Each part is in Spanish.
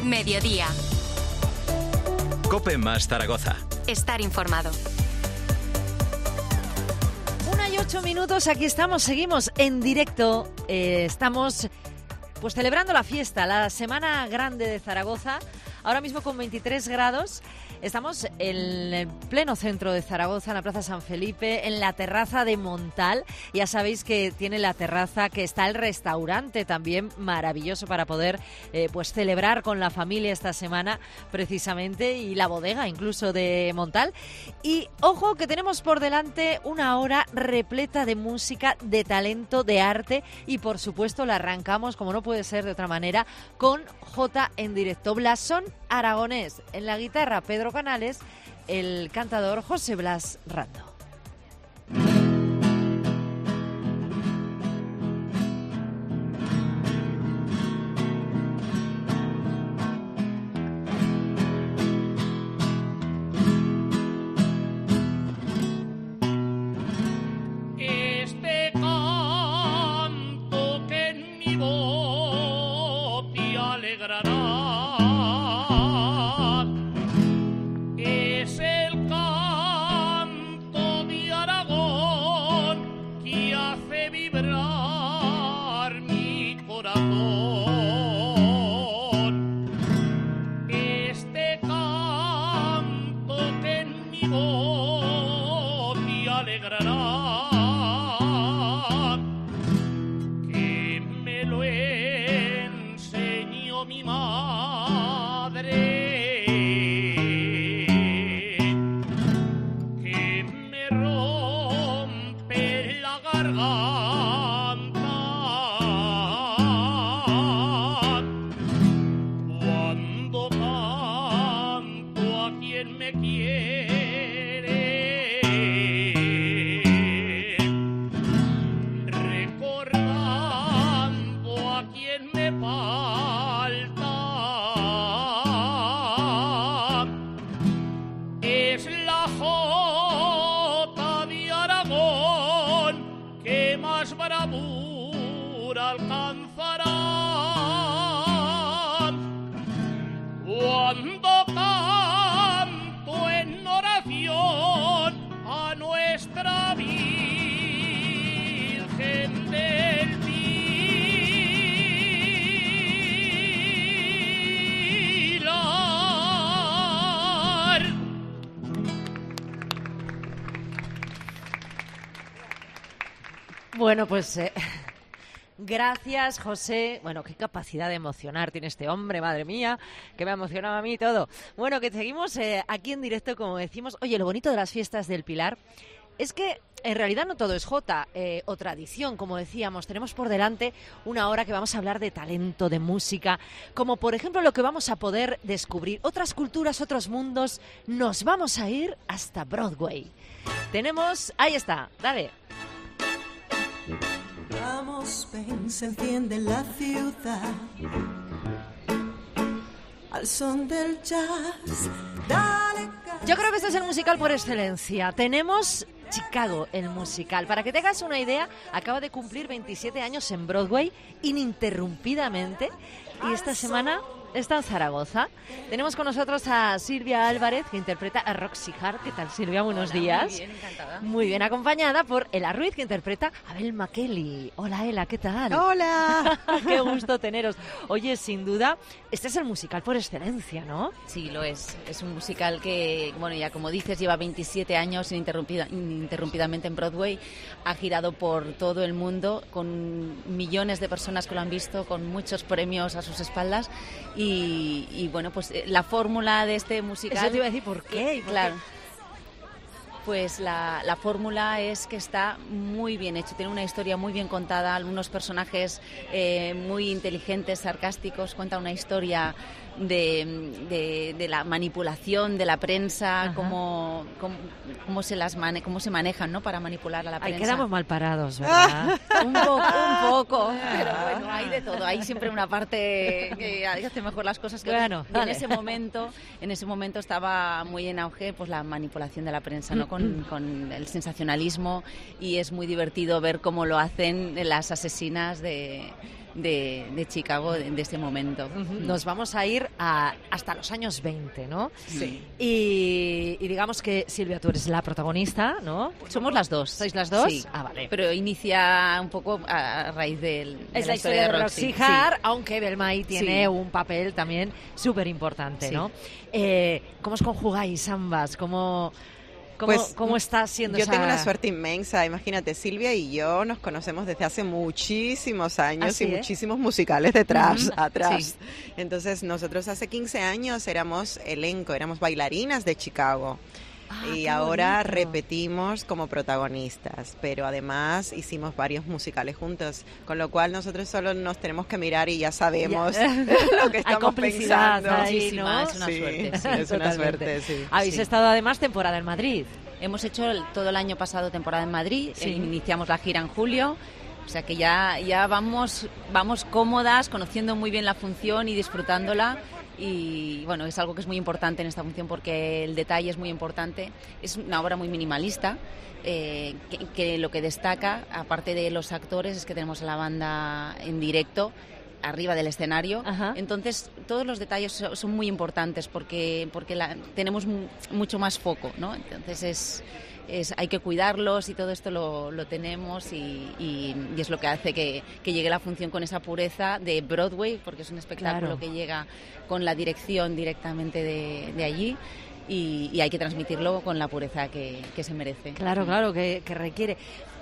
Mediodía. COPE más Zaragoza. Estar informado. 1:08, aquí estamos, seguimos en directo, estamos pues celebrando la fiesta, la Semana Grande de Zaragoza, ahora mismo con 23 grados. Estamos en el pleno centro de Zaragoza, en la Plaza San Felipe, en la terraza de Montal. Ya sabéis que tiene la terraza, que está el restaurante también maravilloso para poder pues celebrar con la familia esta semana precisamente, y la bodega incluso de Montal. Y ojo que tenemos por delante una hora repleta de música, de talento, de arte, y por supuesto la arrancamos, como no puede ser de otra manera, con Jota en directo. Blasón aragonés, en la guitarra Pedro Canales, el cantador José Blas Rando. Este canto que en mi voz te alegrará es el canto de Aragón que hace vibrar mi corazón. Este canto que en mi voz te alegrará, que me lo enseñó mi madre, que me rompe la garganta cuando canto a quien me quiere, recordando a quien me falta. Es la jota de Aragón que más bravura alcanzará cuando canto en oración a nuestra Virgen del Pilar. Bueno, pues gracias, José. Bueno, qué capacidad de emocionar tiene este hombre, madre mía, que me ha emocionado a mí y todo. Bueno, que seguimos aquí en directo, como decimos. Oye, lo bonito de las fiestas del Pilar es que en realidad no todo es jota o tradición, como decíamos. Tenemos por delante una hora que vamos a hablar de talento, de música, como por ejemplo lo que vamos a poder descubrir. Otras culturas, otros mundos. Nos vamos a ir hasta Broadway. Tenemos... Ahí está, dale. Vamos, ven, se enciende la ciudad al son del jazz. Dale. Yo creo que este es el musical por excelencia. Tenemos Chicago, el musical. Para que tengas una idea, acaba de cumplir 27 años en Broadway ininterrumpidamente, y esta semana está en Zaragoza. Tenemos con nosotros a Silvia Álvarez, que interpreta a Roxy Hart. ¿Qué tal, Silvia? Buenos días. Muy bien, encantada. Muy bien, acompañada por Ela Ruiz, que interpreta a Abel McKelly. Hola, Ela, ¿qué tal? Hola. Qué gusto teneros. Oye, sin duda, este es el musical por excelencia, ¿no? Sí, lo es. Es un musical que, bueno, ya como dices, lleva 27 años ininterrumpidamente en Broadway. Ha girado por todo el mundo, con millones de personas que lo han visto, con muchos premios a sus espaldas. Y bueno, pues la fórmula de este musical... Eso te iba a decir, ¿por qué? Claro. Pues la fórmula es que está muy bien hecho, tiene una historia muy bien contada, algunos personajes muy inteligentes, sarcásticos, cuenta una historia de la manipulación de la prensa, cómo se manejan, ¿no, para manipular a la prensa. Ahí quedamos mal parados, ¿verdad? Un poco, pero bueno, hay de todo. Hay siempre una parte que hace mejor las cosas que bueno, otras. Y en ese momento estaba muy en auge pues la manipulación de la prensa, ¿no? con el sensacionalismo, y es muy divertido ver cómo lo hacen las asesinas de Chicago de este momento. Nos vamos a ir hasta los años 20, ¿no? Sí. Y digamos que, Silvia, tú eres la protagonista, ¿no? Somos las dos. ¿Sois las dos? Sí. Ah, vale. Pero inicia un poco a raíz de la historia de Roxy Hart, aunque Belmay tiene un papel también súper importante, ¿no? ¿Cómo os conjugáis ambas? ¿Cómo está siendo Yo tengo una suerte inmensa. Imagínate, Silvia y yo nos conocemos desde hace muchísimos años y muchísimos musicales atrás. Sí. Entonces, nosotros hace 15 años éramos elenco, éramos bailarinas de Chicago. Y ahora repetimos como protagonistas, pero además hicimos varios musicales juntos, con lo cual nosotros solo nos tenemos que mirar y ya sabemos lo que estamos pensando. Ahí, ¿no? Es una suerte. Sí, es una suerte, sí. Habéis estado además temporada en Madrid. Hemos hecho todo el año pasado temporada en Madrid, iniciamos la gira en julio. O sea que ya vamos cómodas, conociendo muy bien la función y disfrutándola. Y bueno, es algo que es muy importante en esta función porque el detalle es muy importante. Es una obra muy minimalista, que lo que destaca, aparte de los actores, es que tenemos a la banda en directo arriba del escenario. Ajá. Entonces todos los detalles son muy importantes porque tenemos mucho más foco, ¿no? Entonces hay que cuidarlos y todo esto lo tenemos y es lo que hace que llegue la función con esa pureza de Broadway, porque es un espectáculo que llega con la dirección directamente de allí. Y hay que transmitirlo con la pureza que se merece. Claro, que requiere.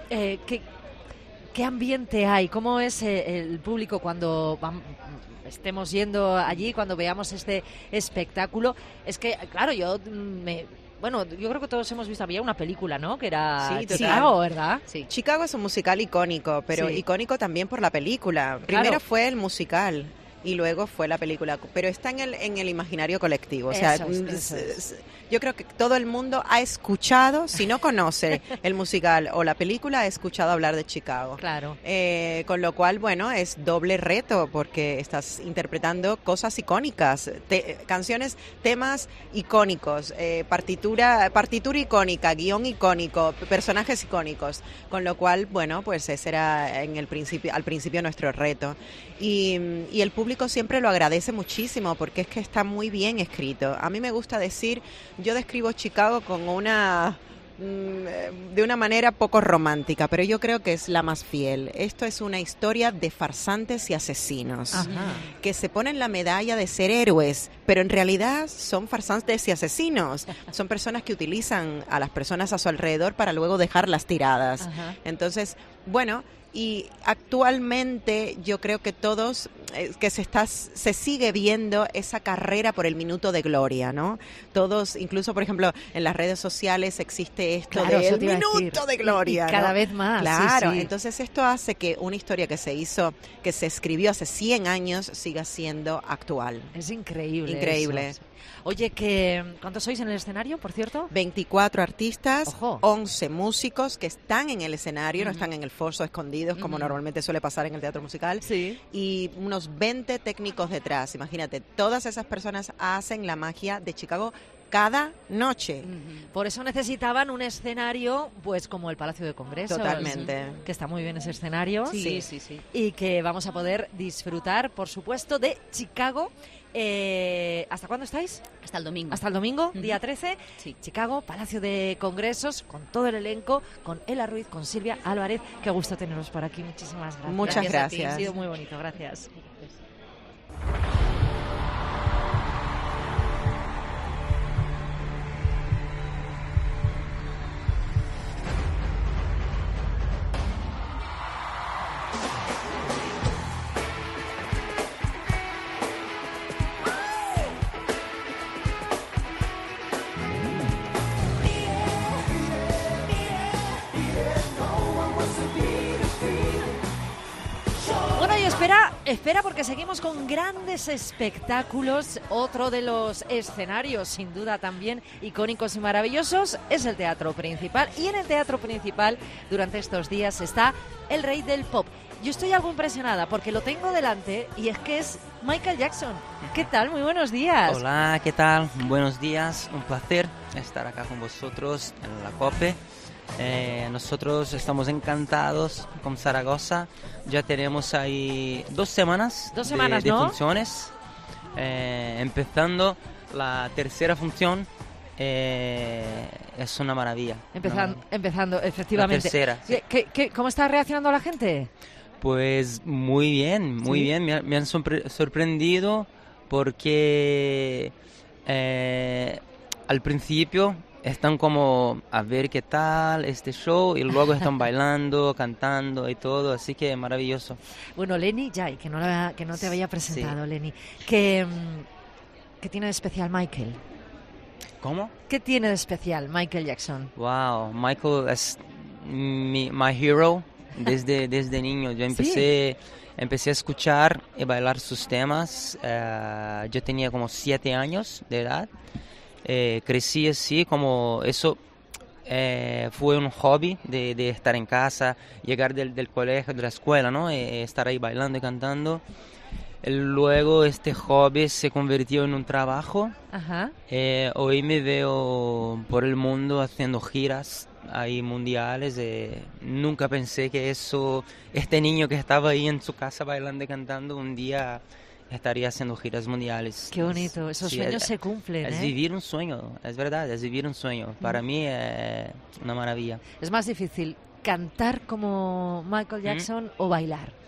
¿Qué ambiente hay? ¿Cómo es el público cuando estemos yendo allí, cuando veamos este espectáculo? Es que, claro, yo creo que todos hemos visto, había una película, ¿no? Que era Chicago, ¿verdad? Sí. Chicago es un musical icónico, pero icónico también por la película. Primero fue el musical y luego fue la película, pero está en el imaginario colectivo. O sea, yo creo que todo el mundo ha escuchado, si no conoce el musical o la película, ha escuchado hablar de Chicago. Claro. Con lo cual, bueno, es doble reto porque estás interpretando cosas icónicas, canciones, temas icónicos, partitura icónica, guión icónico, personajes icónicos. Con lo cual, bueno, pues ese era al principio nuestro reto. Y el público siempre lo agradece muchísimo porque es que está muy bien escrito. A mí me gusta decir, yo describo Chicago de una manera poco romántica, pero yo creo que es la más fiel. Esto es una historia de farsantes y asesinos. Ajá. Que se ponen la medalla de ser héroes, pero en realidad son farsantes y asesinos. Son personas que utilizan a las personas a su alrededor para luego dejarlas tiradas. Ajá. Entonces, bueno, y actualmente yo creo que todos se sigue viendo esa carrera por el minuto de gloria, ¿no? Todos, incluso por ejemplo en las redes sociales existe esto del minuto de gloria, y cada vez más. Claro, entonces esto hace que una historia que se escribió hace 100 años siga siendo actual. Es increíble. Eso. Oye, ¿cuántos sois en el escenario, por cierto? 24 artistas, 11 músicos que están en el escenario, no están en el foso escondidos como normalmente suele pasar en el teatro musical, y unos 20 técnicos detrás. Imagínate, todas esas personas hacen la magia de Chicago cada noche. Por eso necesitaban un escenario, pues como el Palacio de Congresos. Totalmente. Que está muy bien ese escenario. Sí. Y que vamos a poder disfrutar, por supuesto, de Chicago. ¿Hasta cuándo estáis? Hasta el domingo. Hasta el domingo, día 13. Sí. Chicago, Palacio de Congresos, con todo el elenco, con Ela Ruiz, con Silvia Álvarez. Qué gusto teneros por aquí. Muchísimas gracias. Muchas gracias. Ha sido muy bonito. Gracias. Espera porque seguimos con grandes espectáculos. Otro de los escenarios, sin duda también icónicos y maravillosos, es el Teatro Principal. Y en el Teatro Principal, durante estos días, está el rey del pop. Yo estoy algo impresionada porque lo tengo delante y es que es Michael Jackson. ¿Qué tal? Muy buenos días. Hola, ¿qué tal? Buenos días, un placer. estar acá con vosotros en la COPE. Nosotros estamos encantados con Zaragoza. Ya tenemos ahí 2 semanas, ¿no? de funciones. Empezando la tercera función. Es una maravilla. Empezando, efectivamente. La tercera. Sí. ¿Cómo está reaccionando la gente? Pues muy bien, muy ¿Sí? bien. Me han sorprendido porque al principio están como a ver qué tal este show y luego están bailando, cantando y todo, así que maravilloso. Bueno, Lenny Jai, que no te había presentado, sí. Lenny, ¿qué tiene de especial Michael? ¿Cómo? ¿Qué tiene de especial Michael Jackson? Wow, Michael es my hero desde niño. Yo empecé a escuchar y bailar sus temas. Yo tenía como 7 años de edad. Crecí así, como eso fue un hobby de estar en casa, llegar del colegio, de la escuela, ¿no? Estar ahí bailando y cantando. Luego este hobby se convirtió en un trabajo. Ajá. Hoy me veo por el mundo haciendo giras ahí mundiales. Nunca pensé que este niño que estaba ahí en su casa bailando y cantando, un día estaría haciendo giras mundiales. Qué bonito, esos sueños se cumplen. Es vivir un sueño, es verdad, es vivir un sueño. Para mí es una maravilla. ¿Es más difícil cantar como Michael Jackson o bailar?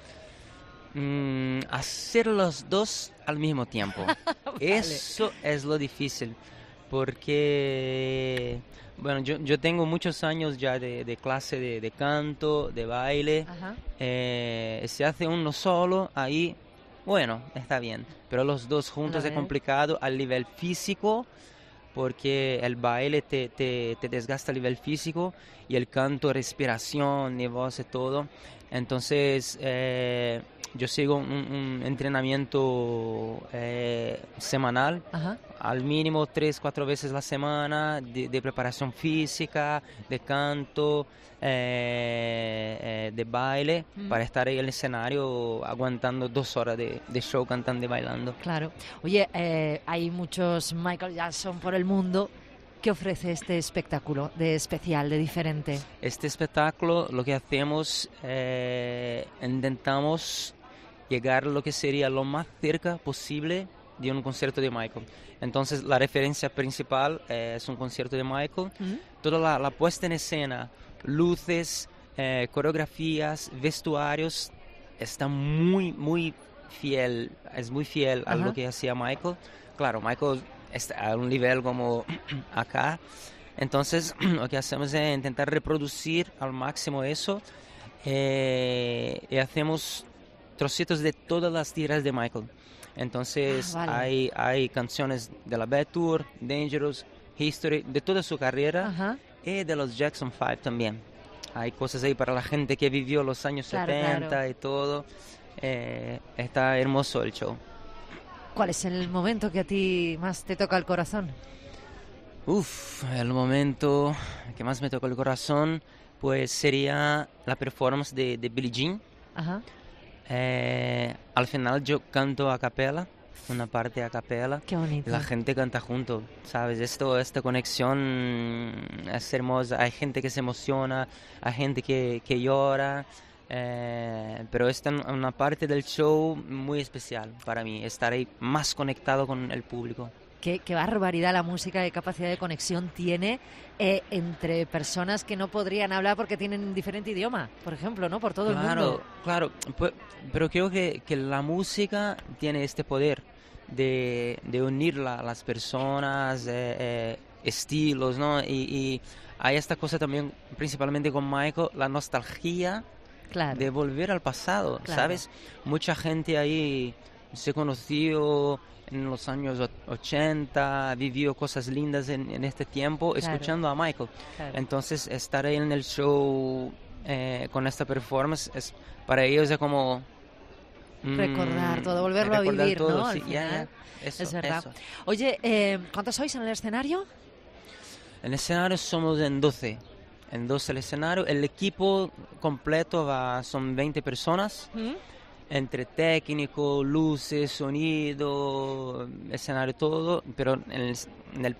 Hacer los dos al mismo tiempo. Vale. Eso es lo difícil, porque bueno, yo tengo muchos años ya de clase de canto, de baile. Se hace uno solo, ahí, bueno, está bien, pero los dos juntos es complicado al nivel físico, porque el baile te desgasta a nivel físico y el canto, respiración, y voz y todo. Entonces yo sigo un entrenamiento semanal, al mínimo 3-4 veces a la semana, de preparación física, de canto, de baile, para estar ahí en el escenario aguantando 2 horas de show cantando y bailando. Claro. Oye, hay muchos Michael Jackson por el mundo. ¿Qué ofrece este espectáculo de especial, de diferente? Este espectáculo, lo que hacemos, intentamos llegar a lo que sería lo más cerca posible de un concierto de Michael. Entonces, la referencia principal es un concierto de Michael. Toda la puesta en escena, luces, coreografías, vestuarios, está muy fiel, es muy fiel a lo que hacía Michael. Claro, Michael está a un nivel como acá. Entonces, lo que hacemos es intentar reproducir al máximo eso, y hacemos trocitos de todas las tiras de Michael. Entonces, hay canciones de la Bad Tour, Dangerous, History, de toda su carrera, y de los Jackson 5 también. Hay cosas ahí para la gente que vivió los años 70 y todo. Está hermoso el show. ¿Cuál es el momento que a ti más te toca el corazón? El momento que más me toca el corazón, pues sería la performance de Billie Jean. Al final yo canto a capela, una parte a capela. Qué bonito. Y la gente canta junto, ¿sabes? Esta conexión es hermosa. Hay gente que se emociona, hay gente que llora. Pero esta es una parte del show muy especial para mí, estar ahí más conectado con el público. Qué barbaridad la música, qué capacidad de conexión tiene entre personas que no podrían hablar porque tienen diferente idioma, por ejemplo, ¿no? Por todo el mundo. Claro, pero creo que la música tiene este poder de unir las personas, estilos, ¿no? Y hay esta cosa también, principalmente con Michael, la nostalgia. Claro. De volver al pasado, ¿sabes? Mucha gente ahí se conoció en los años 80, vivió cosas lindas en este tiempo, escuchando a Michael. Entonces, estar ahí en el show con esta performance, para ellos es como... recordar todo, volverlo a vivir, todo, ¿no? Sí, eso, es verdad. Eso. Oye, ¿cuántos sois en el escenario? En el escenario somos en 12. En 12 el escenario. El equipo completo son 20 personas. Entre técnico, luces, sonido, escenario, todo. Pero en el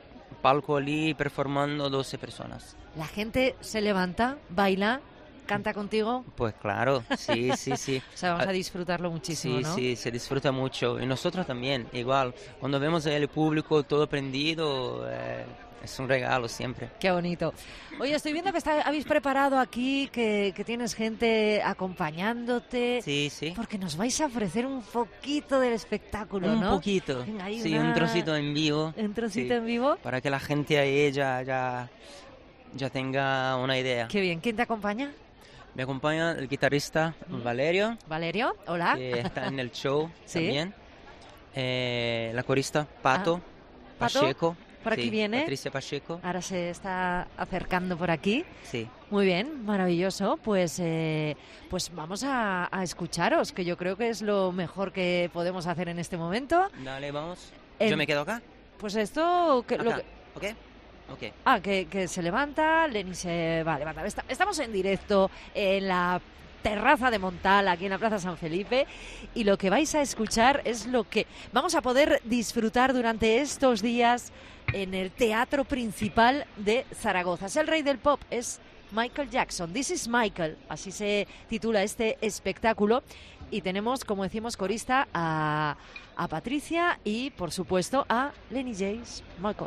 palco allí performando 12 personas. La gente se levanta, baila, canta contigo. Pues claro, sí. O sea, vamos a disfrutarlo muchísimo, sí, ¿no? Sí, se disfruta mucho. Y nosotros también, igual. Cuando vemos el público todo prendido, es un regalo siempre. Qué bonito. Oye, estoy viendo que habéis preparado aquí, que tienes gente acompañándote. Sí. Porque nos vais a ofrecer un poquito del espectáculo, ¿no? Un poquito. Venga, Sí, un trocito en vivo. ¿Un trocito Sí, en vivo? para que la gente ahí ya tenga una idea. Qué bien. ¿Quién te acompaña? Me acompaña el guitarrista Valerio, Valerio, hola. que está en el show Sí. también. La corista Pato ¿Pato? Pacheco. Por aquí viene. Patricia Pacheco. Ahora se está acercando por aquí. Sí. Muy bien, maravilloso. Pues vamos a escucharos, que yo creo que es lo mejor que podemos hacer en este momento. Dale, vamos. En- Yo me quedo acá. Pues esto... Acá. ¿Ok? Que se levanta, Lenny se va a levantar. Estamos en directo en la terraza de Montal, aquí en la Plaza San Felipe, y lo que vais a escuchar es lo que vamos a poder disfrutar durante estos días en el teatro principal de Zaragoza. Es el rey del pop, es Michael Jackson. This is Michael, así se titula este espectáculo. Y tenemos, como decimos, corista a Patricia y, por supuesto, a Lenny Jace Michael.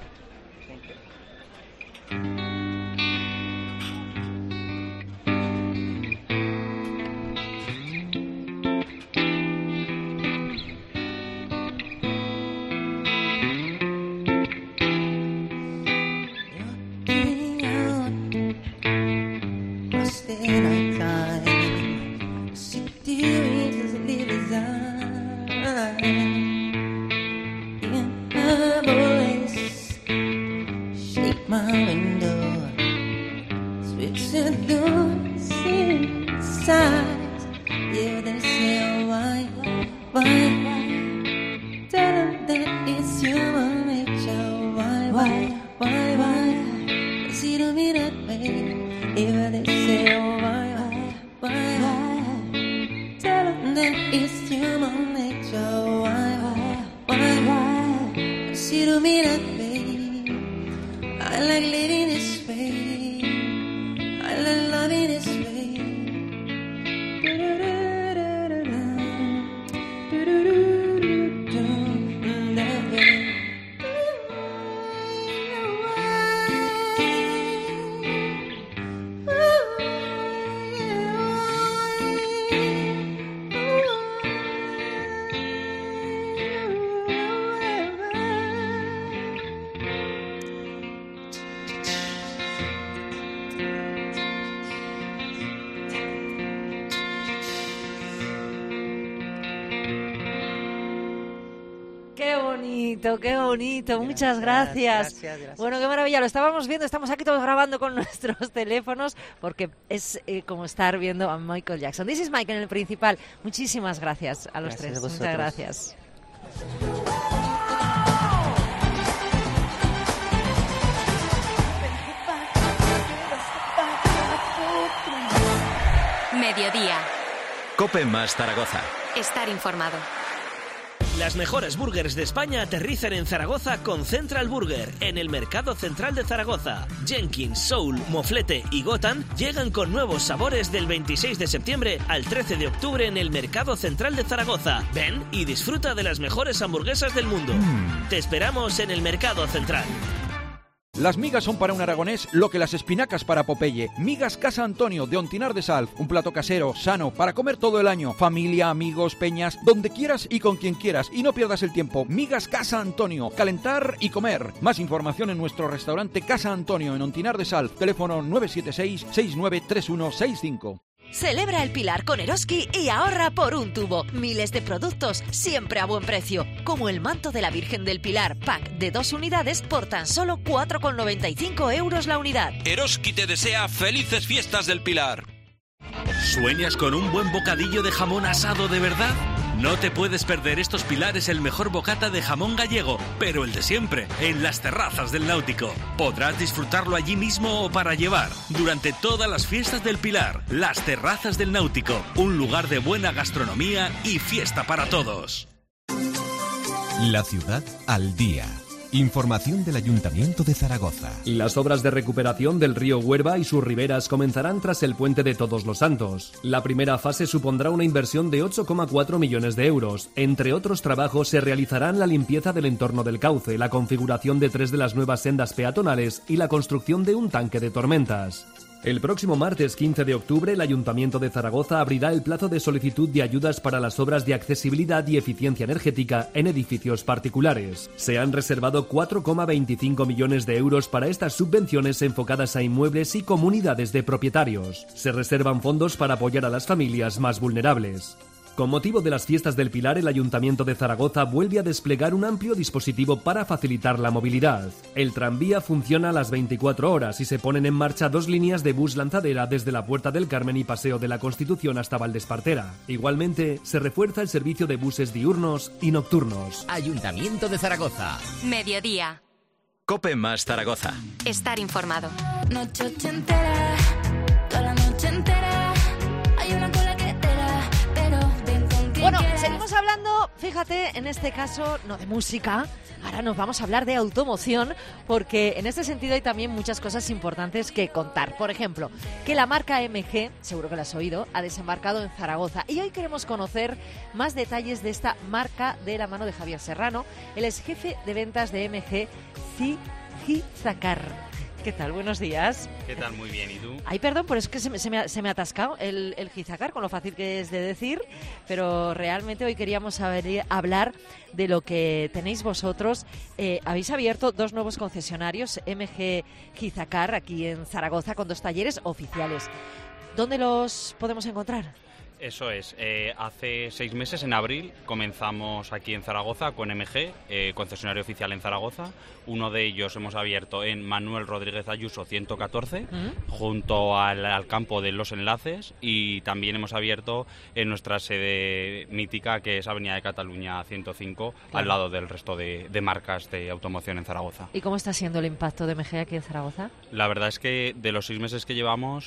Qué bonito, muchas gracias. Bueno, qué maravilla, lo estábamos viendo, estamos aquí todos grabando con nuestros teléfonos porque es como estar viendo a Michael Jackson. This is Michael en el principal. Muchísimas gracias a los tres. Muchas gracias. Mediodía. COPE más Zaragoza. Estar informado. Las mejores burgers de España aterrizan en Zaragoza con Central Burger, en el Mercado Central de Zaragoza. Jenkins, Soul, Moflete y Gotan llegan con nuevos sabores del 26 de septiembre al 13 de octubre en el Mercado Central de Zaragoza. Ven y disfruta de las mejores hamburguesas del mundo. Te esperamos en el Mercado Central. Las migas son para un aragonés lo que las espinacas para Popeye. Migas Casa Antonio de Ontinar de Salv. Un plato casero, sano, para comer todo el año. Familia, amigos, peñas, donde quieras y con quien quieras. Y no pierdas el tiempo. Migas Casa Antonio. Calentar y comer. Más información en nuestro restaurante Casa Antonio en Ontinar de Salv. Teléfono 976-693165. Celebra el Pilar con Eroski y ahorra por un tubo. Miles de productos siempre a buen precio, como el manto de la Virgen del Pilar, pack de 2 unidades por tan solo 4,95 € la unidad. Eroski te desea felices fiestas del Pilar. ¿Sueñas con un buen bocadillo de jamón asado de verdad? No te puedes perder estos Pilares el mejor bocata de jamón gallego, pero el de siempre, en las terrazas del Náutico. Podrás disfrutarlo allí mismo o para llevar. Durante todas las fiestas del Pilar, las terrazas del Náutico, un lugar de buena gastronomía y fiesta para todos. La ciudad al día. Información del Ayuntamiento de Zaragoza. Las obras de recuperación del río Huerva y sus riberas comenzarán tras el puente de Todos los Santos. La primera fase supondrá una inversión de 8,4 millones de euros. Entre otros trabajos se realizarán la limpieza del entorno del cauce, la configuración de 3 de las nuevas sendas peatonales y la construcción de un tanque de tormentas. El próximo martes 15 de octubre, el Ayuntamiento de Zaragoza abrirá el plazo de solicitud de ayudas para las obras de accesibilidad y eficiencia energética en edificios particulares. Se han reservado 4,25 millones de euros para estas subvenciones enfocadas a inmuebles y comunidades de propietarios. Se reservan fondos para apoyar a las familias más vulnerables. Con motivo de las fiestas del Pilar, el Ayuntamiento de Zaragoza vuelve a desplegar un amplio dispositivo para facilitar la movilidad. El tranvía funciona a las 24 horas y se ponen en marcha 2 líneas de bus lanzadera desde la Puerta del Carmen y Paseo de la Constitución hasta Valdespartera. Igualmente, se refuerza el servicio de buses diurnos y nocturnos. Ayuntamiento de Zaragoza. Mediodía. Cope más Zaragoza. Estar informado. Noche entera, toda la noche entera, hay una cola que Bueno, seguimos hablando, fíjate, en este caso no de música, ahora nos vamos a hablar de automoción, porque en este sentido hay también muchas cosas importantes que contar. Por ejemplo, que la marca MG, seguro que lo has oído, ha desembarcado en Zaragoza. Y hoy queremos conocer más detalles de esta marca de la mano de Javier Serrano. Él es jefe de ventas de MG Gizacar. ¿Qué tal? Buenos días. ¿Qué tal? Muy bien. ¿Y tú? Ay, perdón, pero es que se me ha atascado el Gizacar, con lo fácil que es de decir, pero realmente hoy queríamos hablar de lo que tenéis vosotros. Habéis abierto 2 nuevos concesionarios, MG Gizacar, aquí en Zaragoza, con 2 talleres oficiales. ¿Dónde los podemos encontrar? Eso es. Hace 6 meses, en abril, comenzamos aquí en Zaragoza con MG, concesionario oficial en Zaragoza. Uno de ellos hemos abierto en Manuel Rodríguez Ayuso 114, junto al campo de Los Enlaces, y también hemos abierto en nuestra sede mítica, que es Avenida de Cataluña 105, claro, al lado del resto de marcas de automoción en Zaragoza. ¿Y cómo está siendo el impacto de MG aquí en Zaragoza? La verdad es que de los 6 meses que llevamos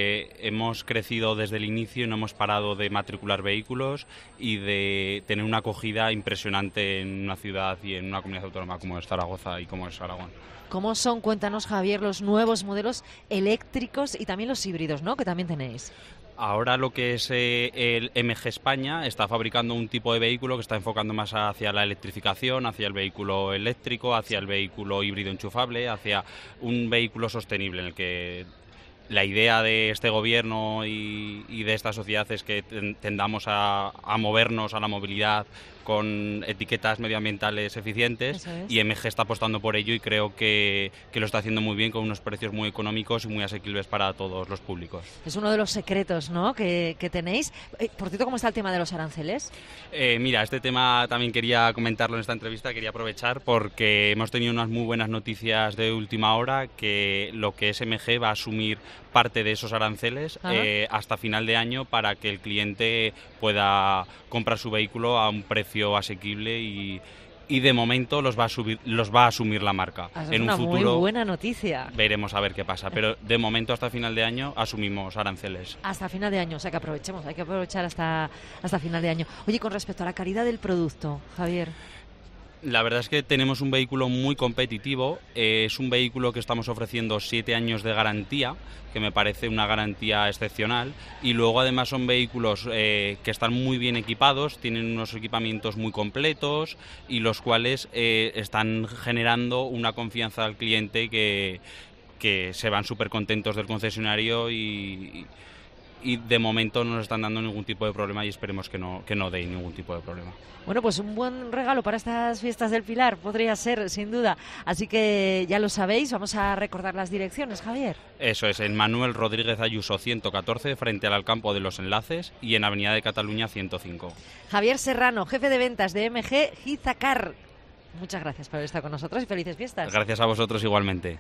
hemos crecido desde el inicio y no hemos parado de matricular vehículos y de tener una acogida impresionante en una ciudad y en una comunidad autónoma como es Zaragoza y como es Aragón. ¿Cómo son, cuéntanos, Javier, los nuevos modelos eléctricos y también los híbridos, ¿no?, que también tenéis? Ahora lo que es el MG España está fabricando un tipo de vehículo que está enfocando más hacia la electrificación, hacia el vehículo eléctrico, hacia el vehículo híbrido enchufable, hacia un vehículo sostenible en el que la idea de este gobierno y de esta sociedad es que tendamos a movernos a la movilidad con etiquetas medioambientales eficientes, y MG está apostando por ello y creo que lo está haciendo muy bien, con unos precios muy económicos y muy asequibles para todos los públicos. Es uno de los secretos, ¿no?, que tenéis. Por cierto, ¿cómo está el tema de los aranceles? Mira, este tema también quería comentarlo en esta entrevista, quería aprovechar porque hemos tenido unas muy buenas noticias de última hora, que lo que es MG va a asumir parte de esos aranceles hasta final de año, para que el cliente pueda comprar su vehículo a un precio asequible y de momento los va a asumir la marca. En un futuro, muy buena noticia. Veremos a ver qué pasa, pero de momento hasta final de año asumimos aranceles. Hasta final de año, o sea que aprovechemos, hay que aprovechar hasta final de año. Oye, con respecto a la calidad del producto, Javier. La verdad es que tenemos un vehículo muy competitivo, es un vehículo que estamos ofreciendo 7 años de garantía, que me parece una garantía excepcional, y luego además son vehículos que están muy bien equipados, tienen unos equipamientos muy completos y los cuales están generando una confianza al cliente que se van súper contentos del concesionario y de momento no nos están dando ningún tipo de problema y esperemos que no dé ningún tipo de problema. Bueno, pues un buen regalo para estas fiestas del Pilar podría ser, sin duda. Así que ya lo sabéis, vamos a recordar las direcciones, Javier. Eso es, en Manuel Rodríguez Ayuso 114, frente al campo de Los Enlaces, y en Avenida de Cataluña 105. Javier Serrano, jefe de ventas de MG Gizacar. Muchas gracias por estar con nosotros y felices fiestas. Gracias a vosotros igualmente.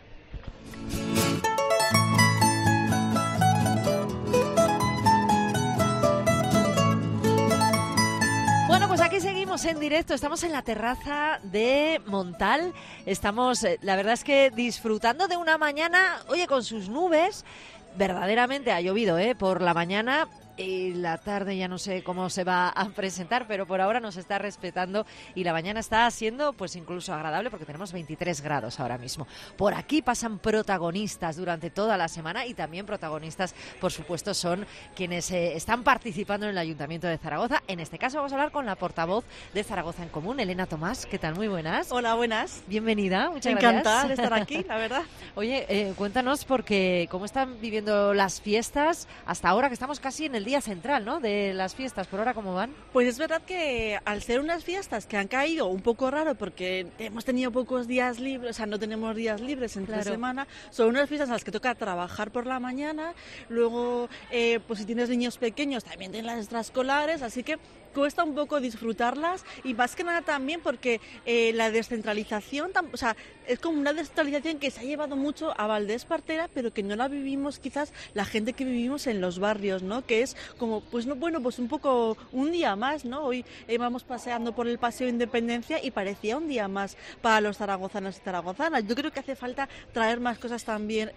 Bueno, pues aquí seguimos en directo, estamos en la terraza de Montal, estamos, la verdad es que disfrutando de una mañana, oye, con sus nubes, verdaderamente ha llovido, por la mañana, y la tarde ya no sé cómo se va a presentar, pero por ahora nos está respetando y la mañana está siendo pues incluso agradable porque tenemos 23 grados ahora mismo. Por aquí pasan protagonistas durante toda la semana y también protagonistas, por supuesto, son quienes están participando en el Ayuntamiento de Zaragoza. En este caso vamos a hablar con la portavoz de Zaragoza en Común, Elena Tomás. ¿Qué tal? Muy buenas. Hola, buenas. Bienvenida, muchas gracias. Encantada de estar aquí, la verdad. Oye, cuéntanos porque cómo están viviendo las fiestas hasta ahora, que estamos casi en el día central, ¿no?, de las fiestas. ¿Por ahora cómo van? Pues es verdad que al ser unas fiestas que han caído un poco raro porque hemos tenido pocos días libres, o sea, no tenemos días libres entre semana, son unas fiestas a las que toca trabajar por la mañana, luego, pues si tienes niños pequeños también tienes las extraescolares, así que cuesta un poco disfrutarlas y más que nada también porque la descentralización, o sea, es como una descentralización que se ha llevado mucho a Valdés-Partera, pero que no la vivimos quizás la gente que vivimos en los barrios, ¿no? Que es como, pues no, bueno, pues un poco un día más, ¿no? Hoy vamos paseando por el Paseo Independencia y parecía un día más para los zaragozanos y zaragozanas. Yo creo que hace falta traer más cosas también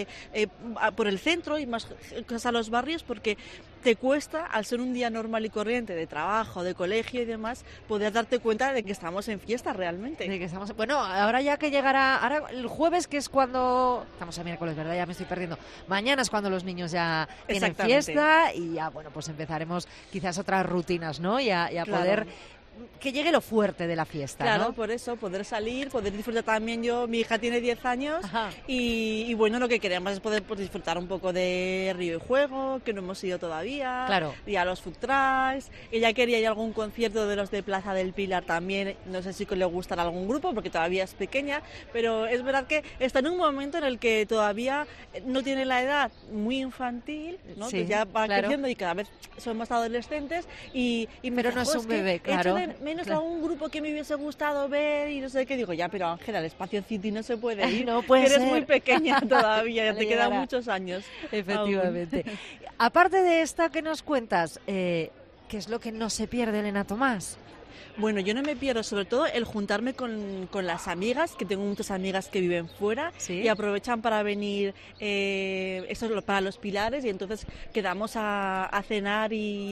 por el centro y más cosas a los barrios porque te cuesta, al ser un día normal y corriente de trabajo, de colegio y demás, poder darte cuenta de que estamos en fiesta realmente. De que estamos, bueno, ahora ya que llegará, ahora el jueves, que es cuando, estamos a miércoles, ¿verdad? Ya me estoy perdiendo. Mañana es cuando los niños ya tienen fiesta y ya, bueno, pues empezaremos quizás otras rutinas, ¿no? Y a claro. Poder que llegue lo fuerte de la fiesta, claro, ¿no? Por eso, poder salir, poder disfrutar también mi hija tiene 10 años y bueno, lo que queremos es poder pues, disfrutar un poco de Río y Juego, que no hemos ido todavía, claro. Y a los food trucks, ella quería ir a algún concierto de los de Plaza del Pilar también, no sé si le gustará algún grupo porque todavía es pequeña, pero es verdad que está en un momento en el que todavía no tiene la edad muy infantil, ¿no? Sí, que ya va claro. creciendo y cada vez son más adolescentes y pero no es un bebé, claro. Menos a un grupo que me hubiese gustado ver y no sé qué. Digo, ya, pero Ángela, al Espacio City no se puede ir. No puede eres ser. muy pequeña todavía, ya te llegará. quedan muchos años. Efectivamente. Aparte de esta que nos cuentas, ¿qué es lo que no se pierde, Elena Tomás? Bueno, yo no me pierdo, sobre todo el juntarme con las amigas, que tengo muchas amigas que viven fuera y aprovechan para venir para los Pilares y entonces quedamos a cenar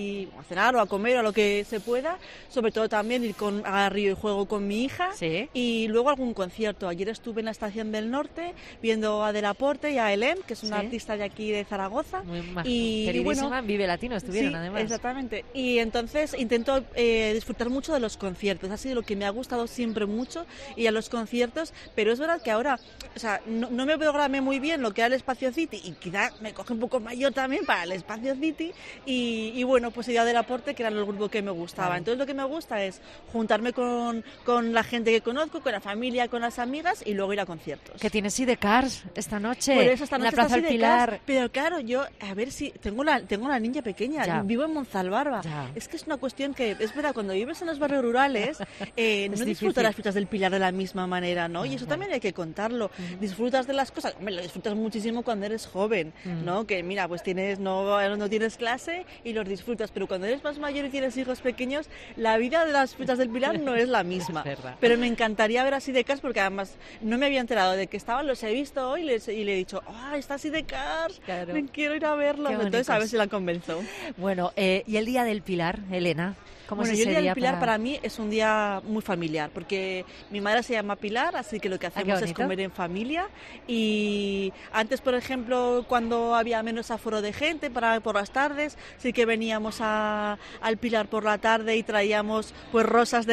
o a comer o lo que se pueda, sobre todo también ir a Río y Juego con mi hija y luego algún concierto. Ayer estuve en la Estación del Norte viendo a Delaporte y a Elem, que es una artista de aquí de Zaragoza. Y bueno, en Vive Latino estuvieron además. Exactamente. Y entonces intento disfrutar mucho de los conciertos, ha sido lo que me ha gustado siempre mucho y a los conciertos, pero es verdad que ahora, o sea, no me programé muy bien lo que era el Espacio City y quizá me coge un poco mayor también para el Espacio City y bueno, pues idea del aporte que era el grupo que me gustaba. Claro. Entonces lo que me gusta es juntarme con la gente que conozco, con la familia, con las amigas y luego ir a conciertos. ¿Qué tienes Sidecars esta noche? Por eso esta noche en la Plaza del Pilar. Pero claro, yo, a ver si tengo una niña pequeña, vivo en Monzalbarba. Es que es una cuestión que, es verdad, cuando vives en los barrios rurales, no disfrutas las fiestas del Pilar de la misma manera, ¿no? Y eso también hay que contarlo. Disfrutas de las cosas, lo disfrutas muchísimo cuando eres joven, ¿no? Que mira, pues no tienes clase y los disfrutas, pero cuando eres más mayor y tienes hijos pequeños, la vida de las fiestas del Pilar no es la misma. Pero me encantaría ver a Sidecars porque además no me había enterado de que estaban, los he visto hoy y le he dicho, está Sidecars, me quiero ir a verlo. Entonces a ver si la convenzo. Bueno, ¿y el Día del Pilar, Elena? Bueno, el Día del Pilar para mí es un día muy familiar, porque mi madre se llama Pilar, así que lo que hacemos es comer en familia. Y antes, por ejemplo, cuando había menos aforo de gente por las tardes, sí que veníamos al Pilar por la tarde y traíamos pues rosas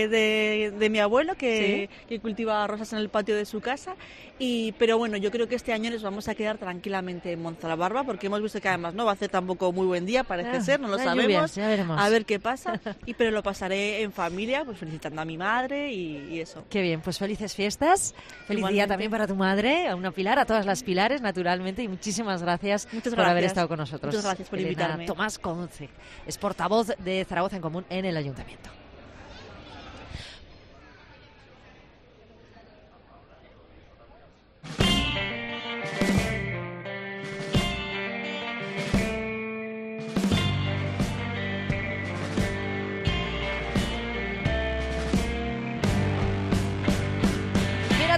de mi abuelo, que cultiva rosas en el patio de su casa. Pero bueno, yo creo que este año nos vamos a quedar tranquilamente en Monzalbarba, porque hemos visto que además no va a hacer tampoco muy buen día, parece ser, no lo sabemos. Lluvias, ya veremos. A ver qué pasa. Pero lo pasaré en familia, pues felicitando a mi madre y eso. Qué bien, pues felices fiestas. Feliz día también para tu madre, a una Pilar, a todas las Pilares, naturalmente, y muchísimas gracias por haber estado con nosotros. Muchas gracias por invitarme. Tomás Conce es portavoz de Zaragoza en Común en el Ayuntamiento.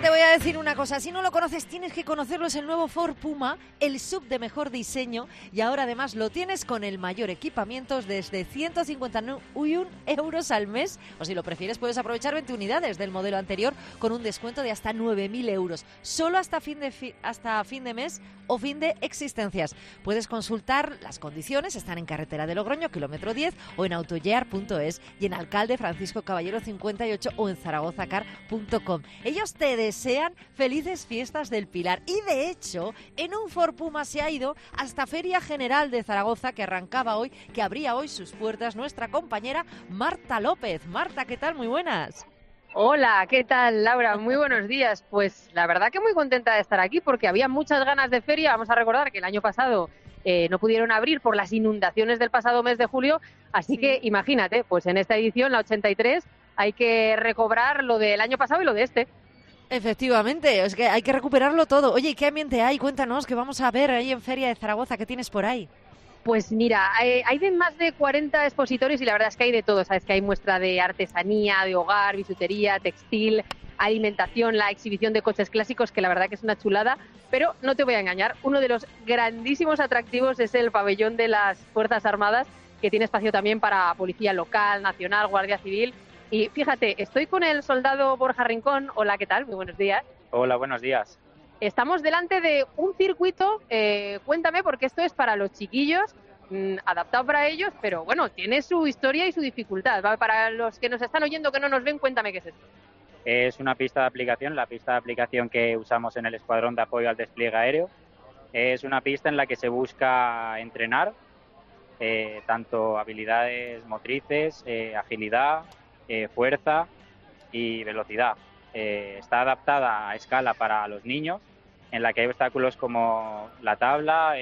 te voy a decir una cosa, si no lo conoces tienes que conocerlo, es el nuevo Ford Puma, el SUV de mejor diseño, y ahora además lo tienes con el mayor equipamiento desde 151 euros al mes, o si lo prefieres puedes aprovechar 20 unidades del modelo anterior con un descuento de hasta 9.000 euros, solo hasta fin de mes o fin de existencias. Puedes consultar las condiciones, están en carretera de Logroño, kilómetro 10, o en autoyar.es, y en Alcalde Francisco Caballero 58 o en zaragozacar.com. Ellos te desean felices fiestas del Pilar y de hecho en un Ford Puma se ha ido hasta Feria General de Zaragoza que arrancaba hoy, que abría hoy sus puertas nuestra compañera Marta López. Marta, ¿qué tal? Muy buenas. Hola, ¿qué tal, Laura? Muy buenos días. Pues la verdad que muy contenta de estar aquí porque había muchas ganas de feria. Vamos a recordar que el año pasado no pudieron abrir por las inundaciones del pasado mes de julio, así que imagínate, pues en esta edición, la 83, hay que recobrar lo del año pasado y lo de este. Efectivamente, es que hay que recuperarlo todo. Oye, ¿qué ambiente hay? Cuéntanos, ¿qué vamos a ver ahí en Feria de Zaragoza? ¿Qué tienes por ahí? Pues mira, hay de más de 40 expositores y la verdad es que hay de todo. Sabes que hay muestra de artesanía, de hogar, bisutería, textil, alimentación, la exhibición de coches clásicos, que la verdad que es una chulada. Pero no te voy a engañar, uno de los grandísimos atractivos es el pabellón de las Fuerzas Armadas, que tiene espacio también para policía local, nacional, guardia civil. Y fíjate, estoy con el soldado Borja Rincón. Hola, ¿qué tal? Muy buenos días. Hola, buenos días. Estamos delante de un circuito, cuéntame, porque esto es para los chiquillos, adaptado para ellos, pero bueno, tiene su historia y su dificultad, ¿vale? Para los que nos están oyendo, que no nos ven, cuéntame qué es esto. Es una pista de aplicación, la pista de aplicación que usamos en el Escuadrón de Apoyo al Despliegue Aéreo. Es una pista en la que se busca entrenar tanto habilidades motrices, agilidad, fuerza y velocidad. Está adaptada a escala para los niños, en la que hay obstáculos como la tabla,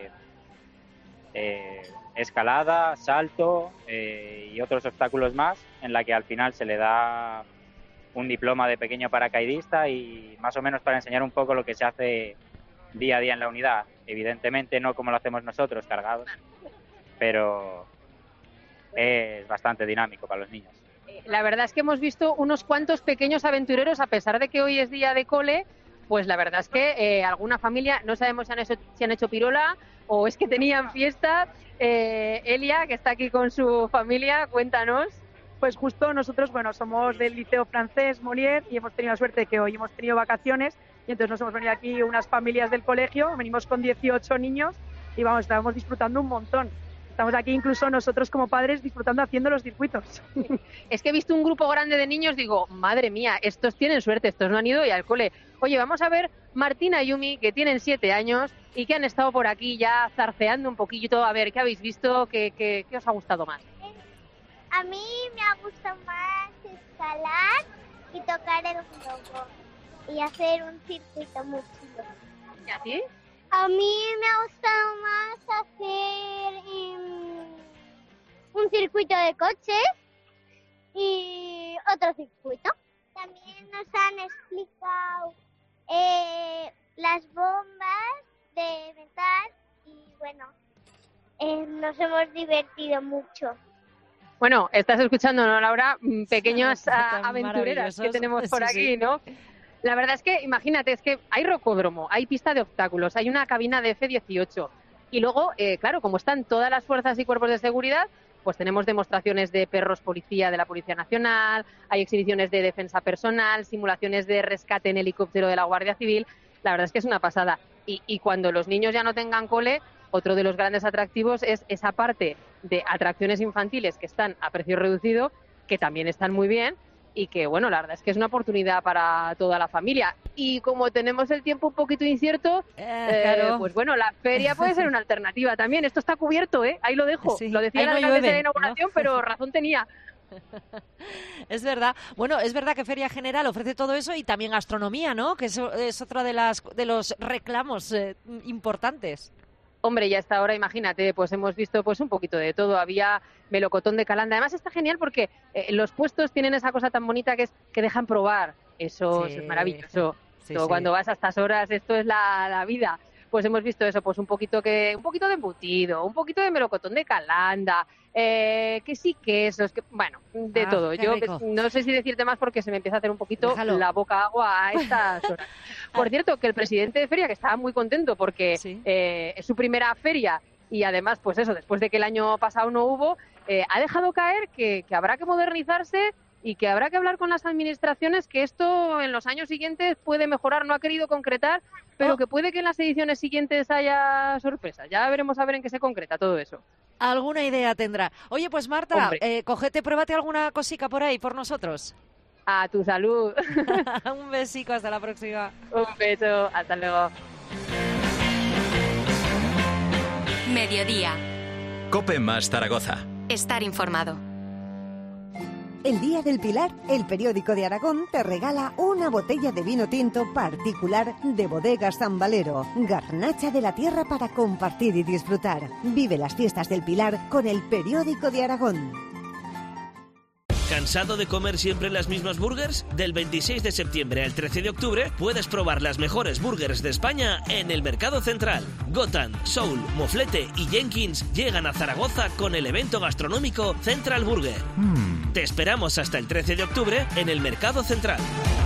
escalada, salto y otros obstáculos más, en la que al final se le da un diploma de pequeño paracaidista y más o menos para enseñar un poco lo que se hace día a día en la unidad. Evidentemente no como lo hacemos nosotros, cargados, pero es bastante dinámico para los niños. La verdad es que hemos visto unos cuantos pequeños aventureros, a pesar de que hoy es día de cole, pues la verdad es que alguna familia, no sabemos si han hecho pirola o es que tenían fiesta. Elia, que está aquí con su familia, cuéntanos. Pues justo nosotros, bueno, somos del Liceo Francés Molière y hemos tenido la suerte de que hoy hemos tenido vacaciones y entonces nos hemos venido aquí unas familias del colegio, venimos con 18 niños y vamos, estábamos disfrutando un montón. Estamos aquí incluso nosotros como padres disfrutando haciendo los circuitos. Es que he visto un grupo grande de niños, digo, madre mía, estos tienen suerte, estos no han ido hoy al cole. Oye, vamos a ver Martina y Yumi, que tienen 7 años y que han estado por aquí ya zarceando un poquito. A ver, ¿qué habéis visto? ¿Qué os ha gustado más? A mí me ha gustado más escalar y tocar el globo y hacer un circuito muy chulo. ¿Y a ti? A mí me ha gustado más hacer un circuito de coches y otro circuito. También nos han explicado las bombas de metal y bueno, nos hemos divertido mucho. Bueno, estás escuchando, ¿no, Laura? Pequeñas aventureras que tenemos por aquí, ¿no? La verdad es que, imagínate, es que hay rocódromo, hay pista de obstáculos, hay una cabina de F-18 y luego, claro, como están todas las fuerzas y cuerpos de seguridad, pues tenemos demostraciones de perros policía de la Policía Nacional, hay exhibiciones de defensa personal, simulaciones de rescate en helicóptero de la Guardia Civil. La verdad es que es una pasada. Y cuando los niños ya no tengan cole, otro de los grandes atractivos es esa parte de atracciones infantiles que están a precio reducido, que también están muy bien y que, bueno, la verdad es que es una oportunidad para toda la familia. Y como tenemos el tiempo un poquito incierto, claro. Pues bueno, la feria puede ser una alternativa también. Esto está cubierto, ¿eh? Ahí lo dejo. Sí. Lo decía Ahí la no alcaldesa de llueve, la inauguración, ¿no? pero razón tenía. Es verdad. Bueno, es verdad que Feria General ofrece todo eso y también gastronomía, ¿no? Que eso es otro de los reclamos importantes. Hombre, ya hasta ahora, imagínate, pues hemos visto pues un poquito de todo. Había melocotón de Calanda. Además está genial porque los puestos tienen esa cosa tan bonita que es que dejan probar. Eso Sí. es maravilloso. Sí, Todo sí. Cuando vas a estas horas, esto es la vida. pues hemos visto eso, pues un poquito de embutido, un poquito de melocotón de Calanda, que sí quesos, bueno, de todo. Yo no sé si decirte más porque se me empieza a hacer un poquito la boca agua a estas horas. Por cierto, que el presidente de feria, que estaba muy contento porque es su primera feria y además, pues eso, después de que el año pasado no hubo, ha dejado caer que habrá que modernizarse y que habrá que hablar con las administraciones, que esto en los años siguientes puede mejorar. No ha querido concretar, pero que puede que en las ediciones siguientes haya sorpresas. Ya veremos a ver en qué se concreta todo eso. Alguna idea tendrá. Oye, pues Marta, cógete, pruébate alguna cosica por ahí, por nosotros. A tu salud. Un besico, hasta la próxima. Un beso, hasta luego. Mediodía. COPE más Zaragoza. Estar informado. El Día del Pilar, el periódico de Aragón te regala una botella de vino tinto particular de Bodegas San Valero. Garnacha de la tierra para compartir y disfrutar. Vive las fiestas del Pilar con el periódico de Aragón. ¿Cansado de comer siempre las mismas burgers? Del 26 de septiembre al 13 de octubre puedes probar las mejores burgers de España en el Mercado Central. Gotan, Soul, Moflete y Jenkins llegan a Zaragoza con el evento gastronómico Central Burger. Te esperamos hasta el 13 de octubre en el Mercado Central.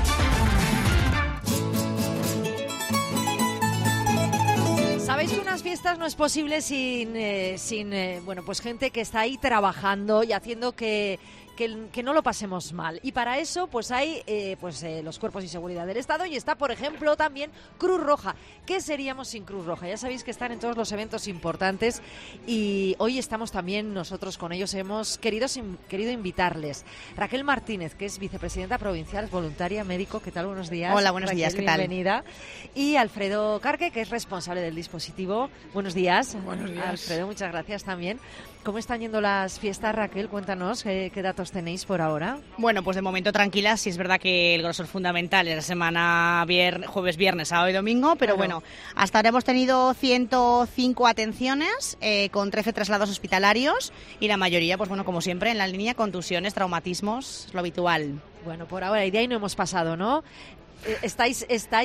Sabéis que unas fiestas no es posible sin bueno, pues gente que está ahí trabajando y haciendo que no lo pasemos mal. Y para eso pues hay los cuerpos y seguridad del Estado y está, por ejemplo, también Cruz Roja. ¿Qué seríamos sin Cruz Roja? Ya sabéis que están en todos los eventos importantes y hoy estamos también nosotros con ellos. Hemos querido invitarles. Raquel Martínez, que es vicepresidenta provincial, voluntaria, médico. ¿Qué tal? Buenos días. Hola, buenos días. ¿Qué tal? Bienvenida. Y Alfredo Carque, que es responsable del dispositivo. Buenos días. Buenos días. Alfredo, muchas gracias también. ¿Cómo están yendo las fiestas, Raquel? Cuéntanos, ¿qué datos tenéis por ahora? Bueno, pues de momento tranquilas. Sí es verdad que el grosor fundamental es la semana jueves, viernes, sábado y domingo, pero bueno, hasta ahora hemos tenido 105 atenciones con 13 traslados hospitalarios y la mayoría, pues bueno, como siempre, en la línea contusiones, traumatismos, lo habitual. Bueno, por ahora, y de ahí no hemos pasado, ¿no? Estáis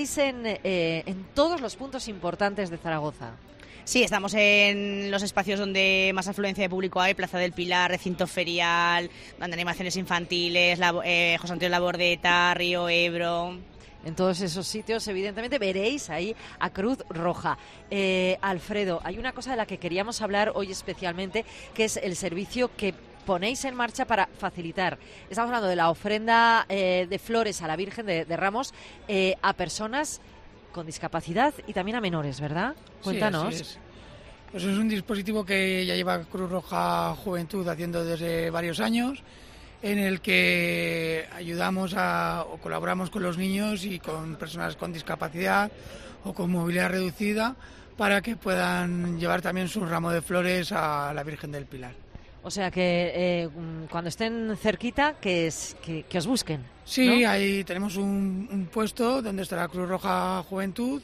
en todos los puntos importantes de Zaragoza. Sí, estamos en los espacios donde más afluencia de público hay, Plaza del Pilar, recinto ferial, donde animaciones infantiles, José Antonio Labordeta, Río Ebro. En todos esos sitios, evidentemente, veréis ahí a Cruz Roja. Alfredo, hay una cosa de la que queríamos hablar hoy especialmente, que es el servicio que ponéis en marcha para facilitar. Estamos hablando de la ofrenda de flores a la Virgen de Ramos a personas con discapacidad y también a menores, ¿verdad? Cuéntanos. Sí, así es. Pues es un dispositivo que ya lleva Cruz Roja Juventud haciendo desde varios años, en el que ayudamos o colaboramos con los niños y con personas con discapacidad o con movilidad reducida para que puedan llevar también su ramo de flores a la Virgen del Pilar. O sea que cuando estén cerquita, que os busquen. Sí, ¿no? Ahí tenemos un puesto donde está la Cruz Roja Juventud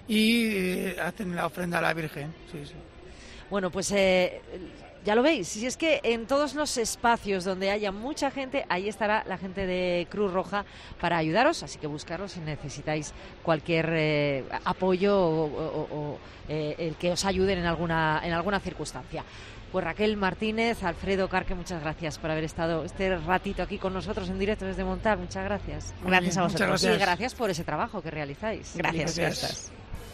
y hacen la ofrenda a la Virgen. Sí, sí. Bueno, pues ya lo veis, si es que en todos los espacios donde haya mucha gente, ahí estará la gente de Cruz Roja para ayudaros, así que buscarlos si necesitáis cualquier apoyo o el que os ayuden en alguna circunstancia. Pues Raquel Martínez, Alfredo Carque, muchas gracias por haber estado este ratito aquí con nosotros en directo desde Montar. Muchas gracias. Gracias a vosotros. Muchas gracias. Y gracias por ese trabajo que realizáis. Gracias.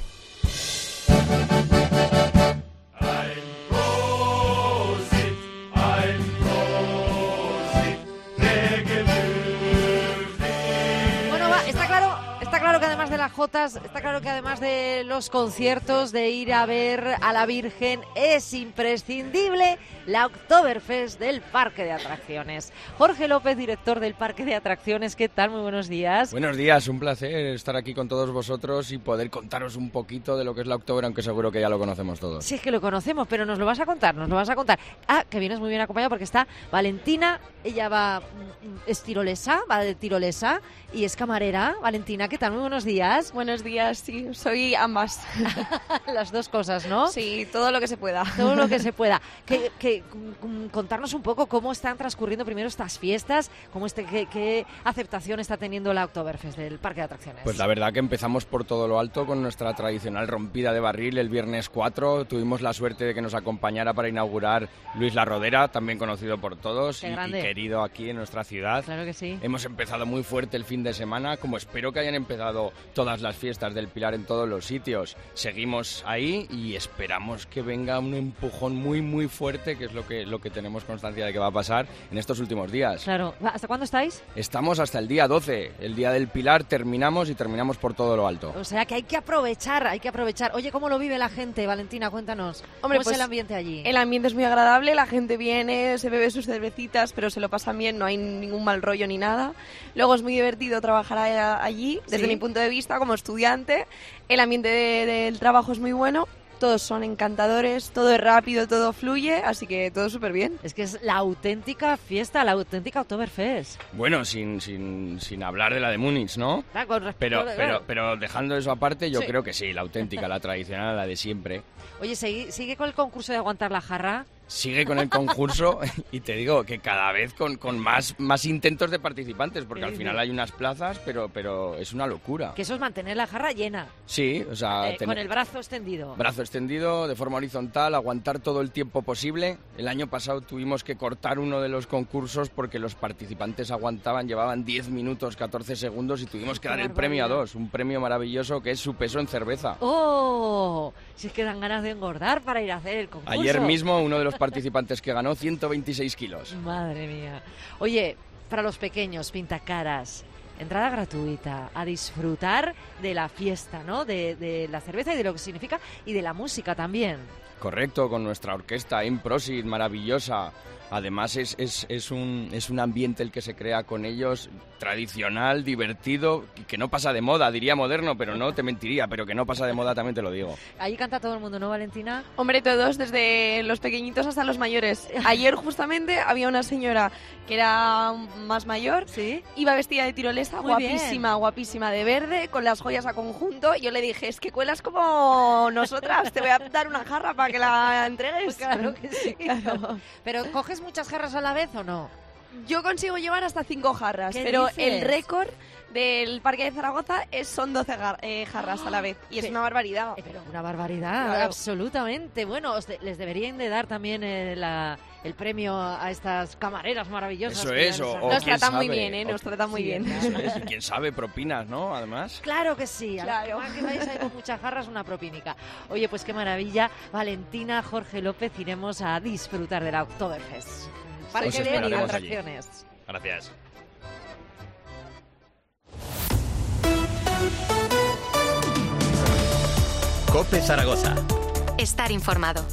Está claro que además de las jotas, está claro que además de los conciertos, de ir a ver a la Virgen, es imprescindible la Oktoberfest del Parque de Atracciones. Jorge López, director del Parque de Atracciones, ¿qué tal? Muy buenos días. Buenos días, un placer estar aquí con todos vosotros y poder contaros un poquito de lo que es la Oktober, aunque seguro que ya lo conocemos todos. Sí, es que lo conocemos, pero nos lo vas a contar. Ah, que vienes muy bien acompañado porque está Valentina, ella es tirolesa, va de tirolesa y es camarera. Valentina, ¿qué tal? Muy buenos días. días. Buenos días, sí, soy ambas. Las dos cosas, ¿no? Sí, todo lo que se pueda. Todo lo que se pueda. Contarnos un poco cómo están transcurriendo primero estas fiestas, qué aceptación está teniendo la Oktoberfest del Parque de Atracciones. Pues la verdad que empezamos por todo lo alto con nuestra tradicional rompida de barril el viernes 4. Tuvimos la suerte de que nos acompañara para inaugurar Luis La Rodera, también conocido por todos y querido aquí en nuestra ciudad. Claro que sí. Hemos empezado muy fuerte el fin de semana, como espero que hayan empezado todas las fiestas del Pilar en todos los sitios. Seguimos ahí y esperamos que venga un empujón muy muy fuerte, que es lo que tenemos constancia de que va a pasar en estos últimos días. Claro. ¿Hasta cuándo estáis? Estamos hasta el día 12, el día del Pilar, terminamos por todo lo alto. O sea que hay que aprovechar. Oye, ¿cómo lo vive la gente? Valentina, cuéntanos. Hombre, ¿Cómo es el ambiente allí? El ambiente es muy agradable, la gente viene, se bebe sus cervecitas, pero se lo pasan bien, no hay ningún mal rollo ni nada. Luego es muy divertido trabajar allí, desde mi punto de vista como estudiante. El ambiente del trabajo es muy bueno. Todos son encantadores, todo es rápido, todo fluye, así que todo súper bien. Es que es la auténtica fiesta, la auténtica Oktoberfest. Bueno, sin hablar de la de Múnich, ¿no? Pero dejando eso aparte, yo creo que sí, la auténtica, la tradicional, la de siempre. Oye, ¿sigue con el concurso de aguantar la jarra? Sigue con el concurso y te digo que cada vez con más intentos de participantes, porque al final hay unas plazas, pero es una locura. Que eso es mantener la jarra llena. Sí, o sea... con el brazo extendido. Brazo extendido, de forma horizontal, aguantar todo el tiempo posible. El año pasado tuvimos que cortar uno de los concursos porque los participantes llevaban 10 minutos, 14 segundos y tuvimos que dar el premio a 2, un premio maravilloso que es su peso en cerveza. ¡Oh! Si es que dan ganas de engordar para ir a hacer el concurso. Ayer mismo uno de los participantes que ganó 126 kilos. Madre mía. Oye, para los pequeños, pintacaras, entrada gratuita, a disfrutar de la fiesta, ¿no? De la cerveza y de lo que significa y de la música también. Correcto, con nuestra orquesta Improsit, maravillosa. Además es un ambiente el que se crea con ellos, tradicional, divertido, que no pasa de moda, diría moderno, pero no te mentiría, pero que no pasa de moda también te lo digo. Ahí canta todo el mundo, ¿no, Valentina? Hombre, todos, desde los pequeñitos hasta los mayores. Ayer justamente había una señora que era más mayor, ¿sí? Iba vestida de tirolesa, guapísima, de verde, con las joyas a conjunto. Yo le dije, es que cuelas como nosotras, te voy a dar una jarra para que la entregues. Pues claro que sí. Claro. Pero ¿coges muchas jarras a la vez o no? Yo consigo llevar hasta 5 jarras, pero dices? el récord del Parque de Zaragoza son 12 jarras a la vez, y es una barbaridad. Pero una barbaridad, claro. Absolutamente. Bueno, les deberían de dar también el premio a estas camareras maravillosas. Eso. Nos tratan muy bien, nos tratan muy bien. Eso es. Y quién sabe, propinas, ¿no? Además. Claro que sí. Claro. Que vais ahí con muchas jarras, una propínica. Oye, pues qué maravilla. Valentina, Jorge López, iremos a disfrutar de la Oktoberfest. Parque de Atracciones. Allí. Gracias. COPE Zaragoza. Estar informado.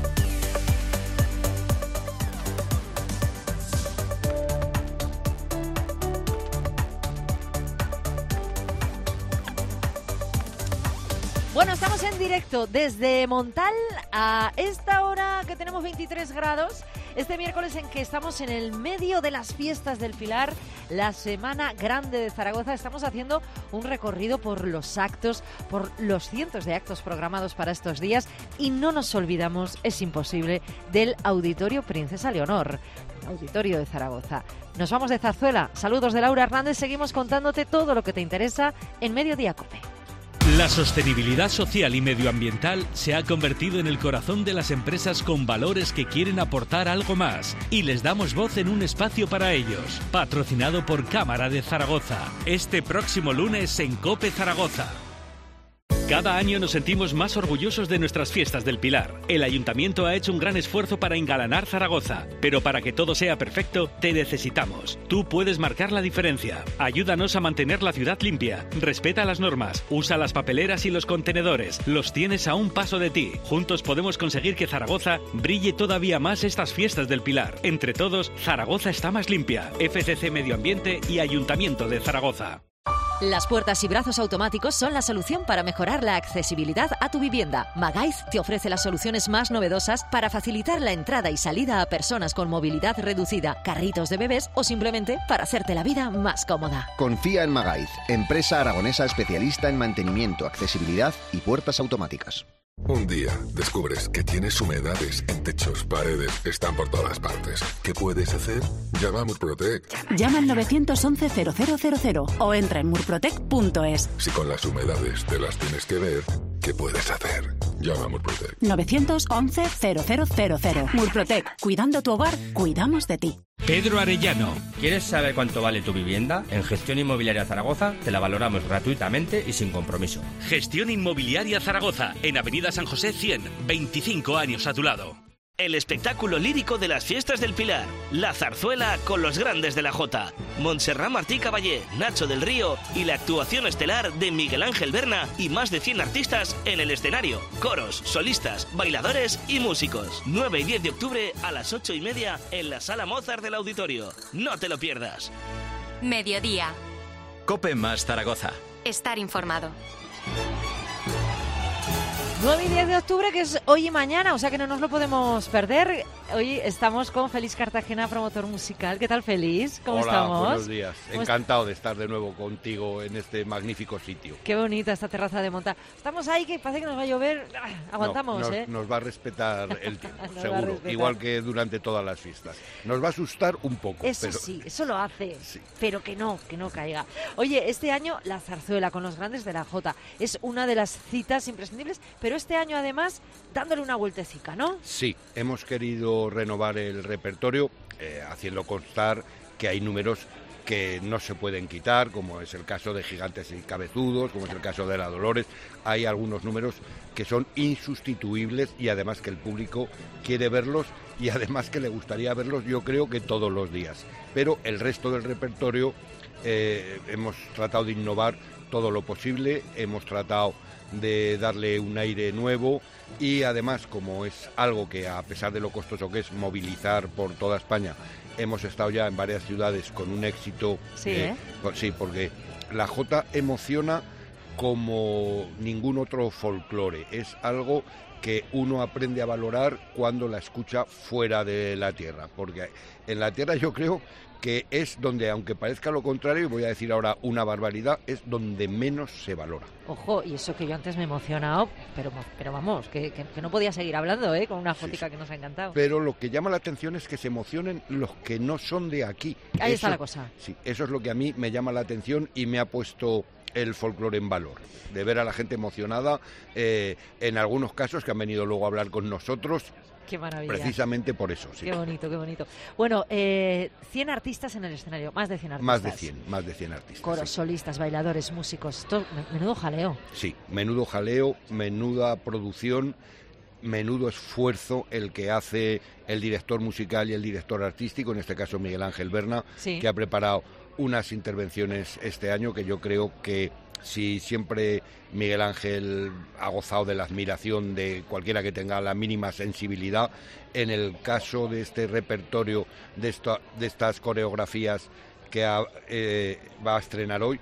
Bueno, estamos en directo desde Montal a esta hora que tenemos 23 grados. Este miércoles en que estamos en el medio de las fiestas del Pilar, la Semana Grande de Zaragoza. Estamos haciendo un recorrido por los actos, por los cientos de actos programados para estos días. Y no nos olvidamos, es imposible, del Auditorio Princesa Leonor, Auditorio de Zaragoza. Nos vamos de Zarzuela. Saludos de Laura Hernández. Seguimos contándote todo lo que te interesa en Mediodía COPE. La sostenibilidad social y medioambiental se ha convertido en el corazón de las empresas con valores que quieren aportar algo más, y les damos voz en un espacio para ellos, patrocinado por Cámara de Zaragoza, este próximo lunes en COPE Zaragoza. Cada año nos sentimos más orgullosos de nuestras fiestas del Pilar. El Ayuntamiento ha hecho un gran esfuerzo para engalanar Zaragoza, pero para que todo sea perfecto, te necesitamos. Tú puedes marcar la diferencia. Ayúdanos a mantener la ciudad limpia. Respeta las normas. Usa las papeleras y los contenedores. Los tienes a un paso de ti. Juntos podemos conseguir que Zaragoza brille todavía más estas fiestas del Pilar. Entre todos, Zaragoza está más limpia. FCC Medio Ambiente y Ayuntamiento de Zaragoza. Las puertas y brazos automáticos son la solución para mejorar la accesibilidad a tu vivienda. Magaiz te ofrece las soluciones más novedosas para facilitar la entrada y salida a personas con movilidad reducida, carritos de bebés o simplemente para hacerte la vida más cómoda. Confía en Magaiz, empresa aragonesa especialista en mantenimiento, accesibilidad y puertas automáticas. Un día descubres que tienes humedades en techos, paredes, están por todas partes. ¿Qué puedes hacer? Llama a Murprotec. Llama al 911-0000 o entra en murprotec.es. Si con las humedades te las tienes que ver, ¿qué puedes hacer? Llama a Murprotec. 911-0000. Murprotec. Cuidando tu hogar, cuidamos de ti. Pedro Arellano. ¿Quieres saber cuánto vale tu vivienda? En Gestión Inmobiliaria Zaragoza te la valoramos gratuitamente y sin compromiso. Gestión Inmobiliaria Zaragoza, en Avenida San José 100, 25 años a tu lado. El espectáculo lírico de las fiestas del Pilar, la zarzuela con los grandes de la Jota, Montserrat Martí Caballé, Nacho del Río y la actuación estelar de Miguel Ángel Berna y más de 100 artistas en el escenario, coros, solistas, bailadores y músicos. 9 y 10 de octubre a las 8:30 en la Sala Mozart del Auditorio. No te lo pierdas. Mediodía. COPE más Zaragoza. Estar informado. 9 y 10 de octubre, que es hoy y mañana, o sea que no nos lo podemos perder. Hoy estamos con Félix Cartagena, promotor musical. ¿Qué tal, Félix? ¿Cómo estamos? Buenos días. Encantado de estar de nuevo contigo en este magnífico sitio. Qué bonita esta terraza de montar. Estamos ahí, que parece que nos va a llover. Aguantamos, nos va a respetar el tiempo, seguro. Igual que durante todas las fiestas. Nos va a asustar un poco. Eso pero... sí, eso lo hace. Sí. Pero que no caiga. Oye, este año la zarzuela con los grandes de la Jota es una de las citas imprescindibles, pero este año además dándole una vueltecica, ¿no? Sí, hemos querido renovar el repertorio, haciendo constar que hay números que no se pueden quitar, como es el caso de Gigantes y Cabezudos, como es el caso de La Dolores. Hay algunos números que son insustituibles y además que el público quiere verlos y además que le gustaría verlos, yo creo que todos los días. Pero el resto del repertorio hemos tratado de innovar todo lo posible, hemos tratado de darle un aire nuevo y además, como es algo que a pesar de lo costoso que es movilizar por toda España, hemos estado ya en varias ciudades con un éxito. Sí, sí, porque la Jota emociona como ningún otro folclore, es algo que uno aprende a valorar cuando la escucha fuera de la tierra, porque en la tierra yo creo que es donde, aunque parezca lo contrario, y voy a decir ahora una barbaridad, es donde menos se valora. Ojo, y eso que yo antes me he emocionado, pero vamos, que no podía seguir hablando, con una fotica que nos ha encantado. Pero lo que llama la atención es que se emocionen los que no son de aquí. Ahí está la cosa. Sí, eso es lo que a mí me llama la atención y me ha puesto el folclore en valor, de ver a la gente emocionada, en algunos casos que han venido luego a hablar con nosotros. Qué maravilla. Precisamente por eso, sí. Qué bonito, qué bonito. Bueno, 100 artistas en el escenario, más de 100 artistas. Más de 100 artistas. Coros, sí. Solistas, bailadores, músicos, esto, menudo jaleo. Sí, menudo jaleo, menuda producción, menudo esfuerzo el que hace el director musical y el director artístico, en este caso Miguel Ángel Berna, sí, que ha preparado unas intervenciones este año que yo creo que, si siempre Miguel Ángel ha gozado de la admiración de cualquiera que tenga la mínima sensibilidad, en el caso de este repertorio, de estas coreografías que va a estrenar hoy,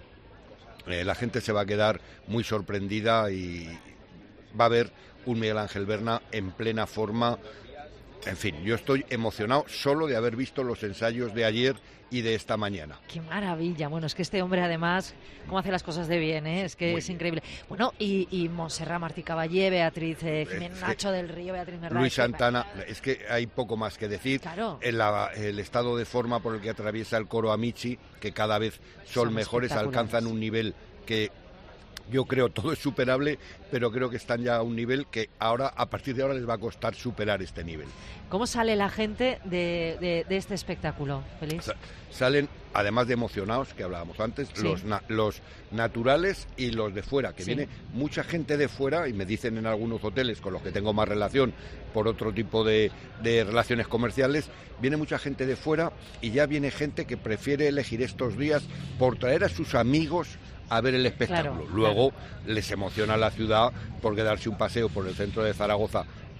la gente se va a quedar muy sorprendida y va a ver un Miguel Ángel Berna en plena forma. En fin, yo estoy emocionado solo de haber visto los ensayos de ayer y de esta mañana. ¡Qué maravilla! Bueno, es que este hombre además, cómo hace las cosas de bien, es que muy es bien. Increíble. Bueno, y Montserrat Martí Caballé, Beatriz Jiménez, Nacho del Río, Beatriz Merlán. Luis Santana, es que hay poco más que decir. Claro. El estado de forma por el que atraviesa el coro Amici, que cada vez son mejores, alcanzan un nivel que... Yo creo todo es superable, pero creo que están ya a un nivel que ahora, a partir de ahora, les va a costar superar este nivel. ¿Cómo sale la gente de este espectáculo, Félix? Salen, además de emocionados, que hablábamos antes, sí, los naturales y los de fuera, que sí, viene mucha gente de fuera, y me dicen en algunos hoteles con los que tengo más relación por otro tipo de relaciones comerciales, viene mucha gente de fuera y ya viene gente que prefiere elegir estos días por traer a sus amigos a ver el espectáculo. Claro, luego les emociona la ciudad porque darse un paseo por el centro de Zaragoza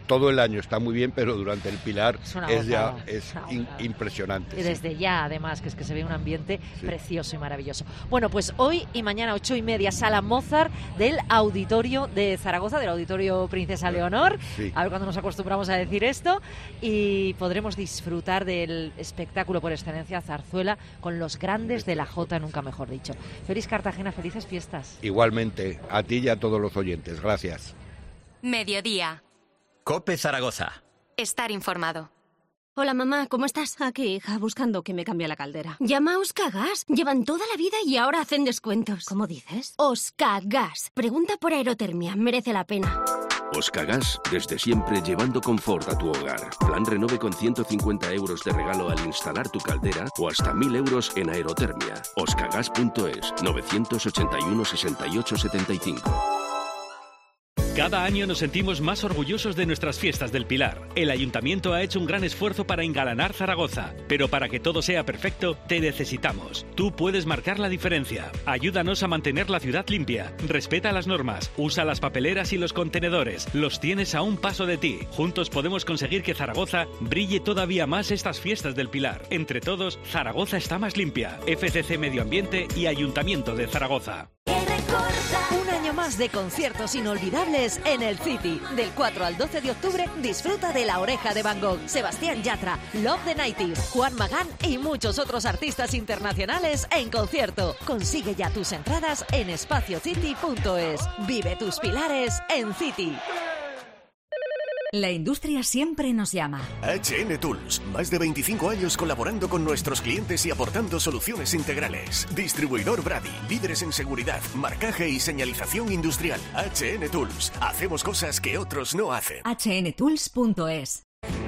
todo el año está muy bien, pero durante el Pilar es impresionante. Y desde ya, además, que es que se ve un ambiente precioso y maravilloso. Bueno, pues hoy y mañana 8:30, Sala Mozart del Auditorio de Zaragoza, del Auditorio Princesa Leonor. Sí. A ver cuándo nos acostumbramos a decir esto. Y podremos disfrutar del espectáculo por excelencia, Zarzuela, con los grandes de la Jota, nunca mejor dicho. Feliz Cartagena, felices fiestas. Igualmente, a ti y a todos los oyentes. Gracias. Mediodía. COPE Zaragoza. Estar informado. Hola mamá, ¿cómo estás? Aquí, hija, buscando que me cambie la caldera. Llama a Oscagas. Llevan toda la vida y ahora hacen descuentos. ¿Cómo dices? Oscagas. Pregunta por aerotermia, merece la pena. Oscagas, desde siempre llevando confort a tu hogar. Plan Renove con 150 euros de regalo al instalar tu caldera o hasta 1.000 euros en aerotermia. Oscagas.es, 981 68 75. Cada año nos sentimos más orgullosos de nuestras fiestas del Pilar. El Ayuntamiento ha hecho un gran esfuerzo para engalanar Zaragoza, pero para que todo sea perfecto, te necesitamos. Tú puedes marcar la diferencia. Ayúdanos a mantener la ciudad limpia. Respeta las normas. Usa las papeleras y los contenedores. Los tienes a un paso de ti. Juntos podemos conseguir que Zaragoza brille todavía más estas fiestas del Pilar. Entre todos, Zaragoza está más limpia. FCC Medio Ambiente y Ayuntamiento de Zaragoza. Un año más de conciertos inolvidables en el City. Del 4 al 12 de octubre disfruta de La Oreja de Van Gogh, Sebastián Yatra, Love the 90s, Juan Magán y muchos otros artistas internacionales en concierto. Consigue ya tus entradas en espaciocity.es. Vive tus pilares en City. La industria siempre nos llama. HN Tools, más de 25 años colaborando con nuestros clientes y aportando soluciones integrales. Distribuidor Brady, líderes en seguridad, marcaje y señalización industrial. HN Tools, hacemos cosas que otros no hacen. HNTools.es.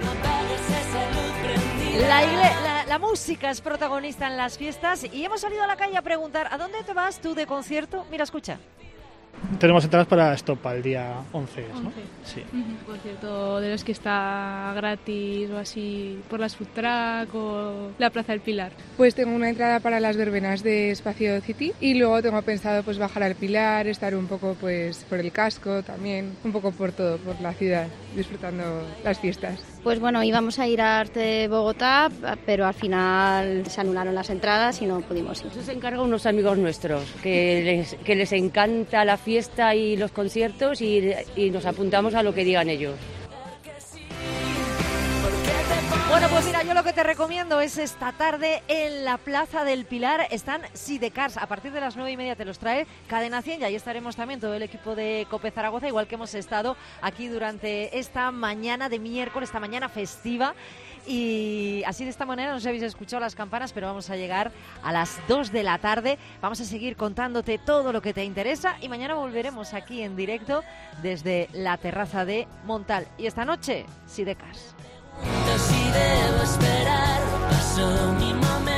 La música es protagonista en las fiestas y hemos salido a la calle a preguntar ¿a dónde te vas tú de concierto? Mira, escucha. Tenemos entradas para Estopa el día 11, ¿no? Sí. Un concierto de los que está gratis o así por las food truck o la Plaza del Pilar. Pues tengo una entrada para las verbenas de Espacio City y luego tengo pensado pues bajar al Pilar, estar un poco pues por el casco también, un poco por todo, por la ciudad, disfrutando las fiestas. Pues bueno, íbamos a ir a Arte Bogotá, pero al final se anularon las entradas y no pudimos ir. Eso se encarga unos amigos nuestros, que les encanta la fiesta y los conciertos y nos apuntamos a lo que digan ellos. Bueno, pues mira, yo lo que te recomiendo es esta tarde en la Plaza del Pilar están Sidecars. A partir de las 9:30 te los trae Cadena 100 y ahí estaremos también todo el equipo de COPE Zaragoza, igual que hemos estado aquí durante esta mañana de miércoles, esta mañana festiva. Y así de esta manera, no sé si habéis escuchado las campanas, pero vamos a llegar a las 2 de la tarde. Vamos a seguir contándote todo lo que te interesa y mañana volveremos aquí en directo desde la terraza de Montal. Y esta noche, Sidecars. Si debo esperar, pasó mi momento.